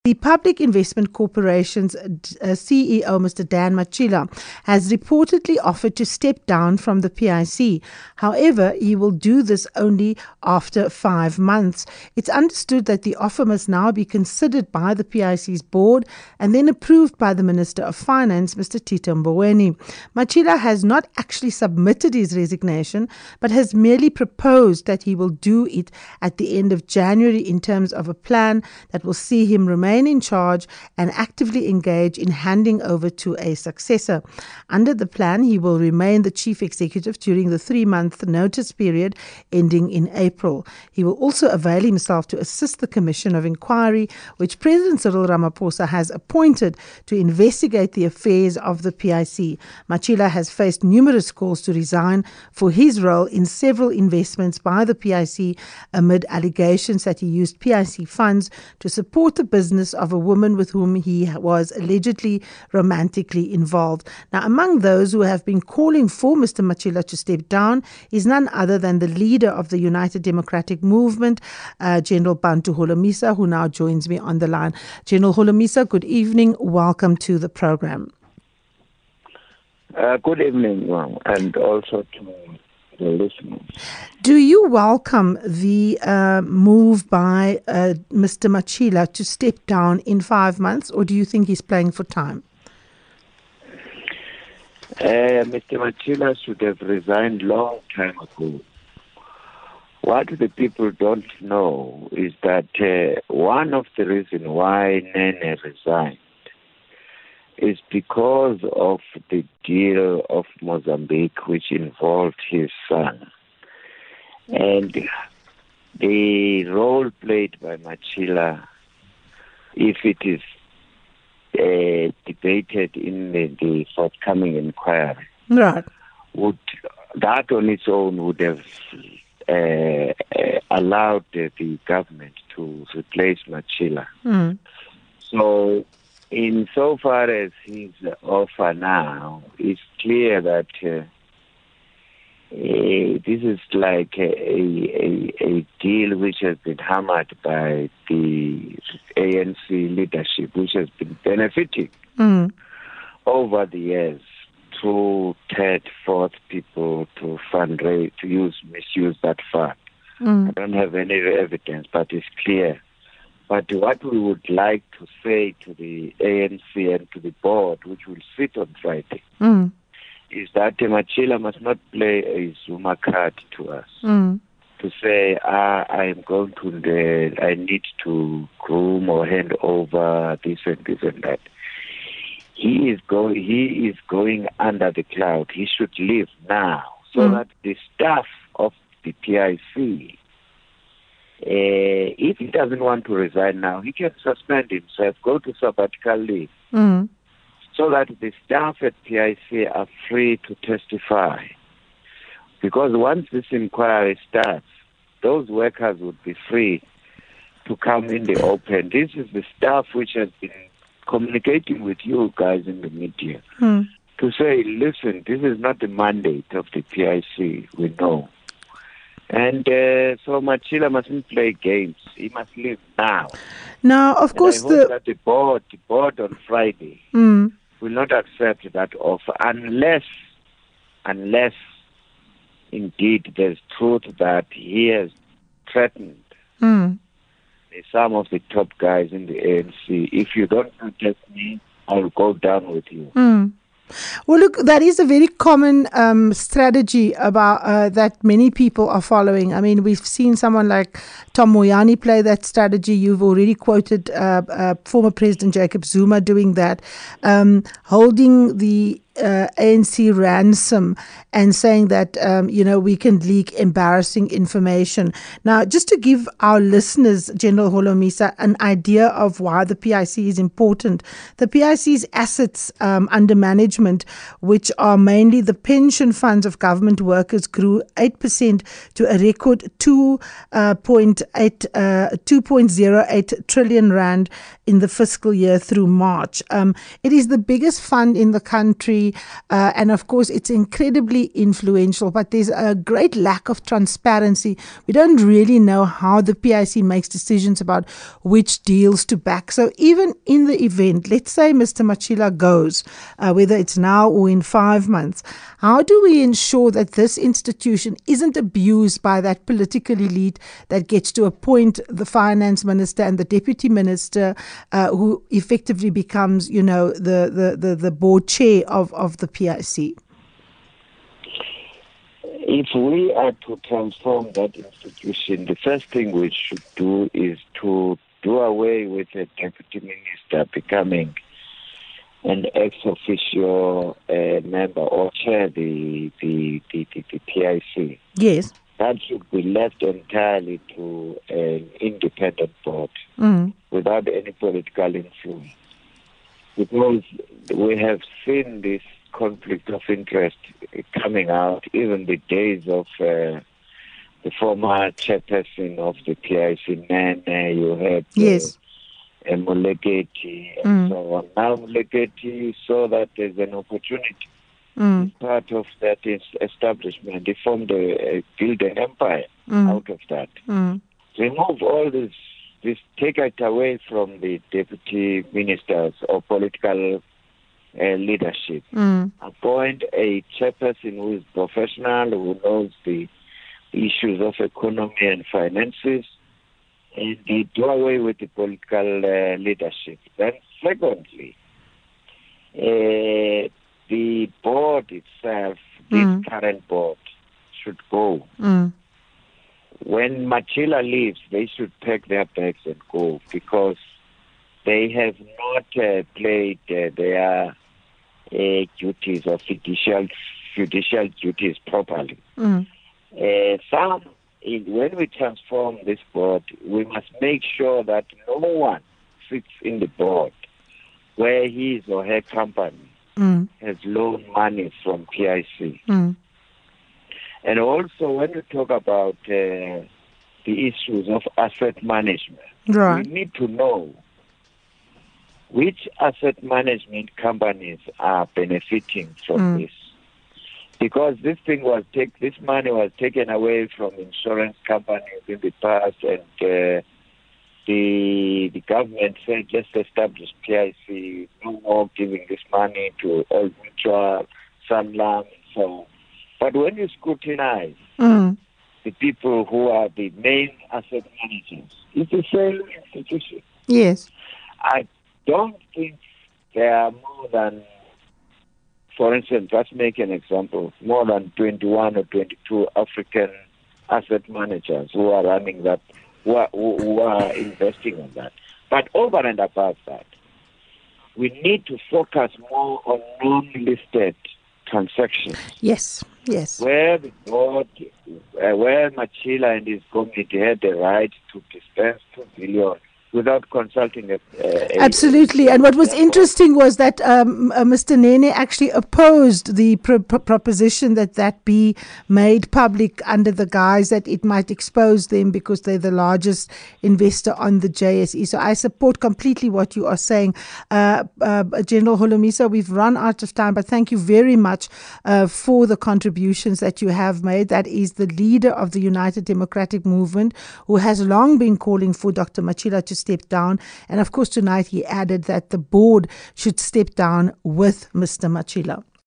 The Public Investment Corporation's CEO, Mr. Dan Matjila, has reportedly offered to step down from the PIC. However, he will do this only after 5 months. It's understood that the offer must now be considered by the PIC's board and then approved by the Minister of Finance, Mr. Tito Mboweni. Matjila has not actually submitted his resignation, but has merely proposed that he will do it at the end of January in terms of a plan that will see him remain in charge and actively engage in handing over to a successor. Under the plan, he will remain the chief executive during the 3-month notice period ending in April. He will also avail himself to assist the Commission of Inquiry, which President Cyril Ramaphosa has appointed to investigate the affairs of the PIC. Matjila has faced numerous calls to resign for his role in several investments by the PIC amid allegations that he used PIC funds to support the business of a woman with whom he was allegedly romantically involved. Now, among those who have been calling for Mr. Matjila to step down is none other than the leader of the United Democratic Movement, General Bantu Holomisa, who now joins me on the line. General Holomisa, good evening. Welcome to the program. Good evening, and also to the listeners. Do you welcome the move by Mr. Matjila to step down in 5 months, or do you think he's playing for time? Mr. Matjila should have resigned long time ago. What the people don't know is that one of the reasons why Nene resigned is because of the deal of Mozambique, which involved his son. And the role played by Matjila, if it is debated in the forthcoming inquiry, right, that on its own would have allowed the government to replace Matjila. So, insofar as his offer now, it's clear that this is like a deal which has been hammered by the ANC leadership, which has been benefiting over the years through third, fourth people to fundraise, to misuse that fund. I don't have any evidence, but it's clear. But what we would like to say to the ANC and to the board, which will sit on Friday, is that Matjila must not play a Zuma card to us. To say, I need to groom or hand over this and this and that. He is going under the cloud. He should leave now, so that the staff of the PIC, if he doesn't want to resign now, he can suspend himself, go to sabbatical leave, so that the staff at PIC are free to testify. Because once this inquiry starts, those workers would be free to come in the open. This is the staff which has been communicating with you guys in the media to say, listen, this is not the mandate of the PIC, we know. And so Matjila mustn't play games. He must leave now. Now, of course, I hope that the board on Friday will not accept that offer unless indeed there's truth that he has threatened some of the top guys in the ANC. If you don't protect me, I'll go down with you. Well, look, that is a very common strategy about that many people are following. I mean, we've seen someone like Tom Moyane play that strategy. You've already quoted former President Jacob Zuma doing that, holding the ANC ransom and saying that, we can leak embarrassing information. Now, just to give our listeners, General Holomisa, an idea of why the PIC is important, the PIC's assets under management, which are mainly the pension funds of government workers, grew 8% to a record 2.08 trillion rand in the fiscal year through March. It is the biggest fund in the country PIC, and of course it's incredibly influential, but there's a great lack of transparency. We don't really know how the PIC makes decisions about which deals to back. So even in the event, let's say Mr. Matjila goes, whether it's now or in 5 months, how do we ensure that this institution isn't abused by that political elite that gets to appoint the finance minister and the deputy minister, who effectively becomes, the board chair of the PIC? If we are to transform that institution, the first thing we should do is to do away with the deputy minister becoming an ex-officio member or chair the PIC. Yes. That should be left entirely to an independent board without any political influence. Because we have seen this conflict of interest coming out, even the days of the former chairperson of the PIC, Nene, you had Moleketi, and so on. Now Moleketi saw that there's an opportunity. He's part of that establishment. They formed build an empire out of that. Remove all this, take it away from the deputy ministers or political leadership. Appoint a chairperson who is professional, who knows the issues of economy and finances, and they do away with the political leadership. Then secondly, the board itself, this current board, should go. When Matjila leaves, they should pack their bags and go, because they have not played their duties or judicial duties properly. When we transform this board, we must make sure that no one sits in the board where his or her company has loaned money from PIC. And also, when we talk about the issues of asset management, we need to know which asset management companies are benefiting from this. Because this money was taken away from insurance companies in the past, and the government said, let's establish PIC, no more giving this money to Old Mutual, Sanlam, and so on. But when you scrutinize the people who are the main asset managers, it's the same institution. Yes. I don't think there are more than, for instance, let's make an example, more than 21 or 22 African asset managers who are running that, who are investing on that. But over and above that, we need to focus more on non-listed transactions. Yes. Where the board, where Matjila and his committee had the right to dispense 2 billion without consulting absolutely. And what was interesting was that Mr. Nene actually opposed the proposition that be made public under the guise that it might expose them because they're the largest investor on the JSE. So I support completely what you are saying. General Holomisa, we've run out of time, but thank you very much for the contributions that you have made. That is the leader of the United Democratic Movement, who has long been calling for Dr. Matjila to step down. And of course, tonight he added that the board should step down with Mr. Matjila.